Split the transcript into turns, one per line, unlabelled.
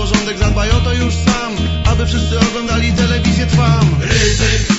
porządek, zadbaj o to już sam, aby wszyscy oglądali telewizję Trwam.
Ryzyk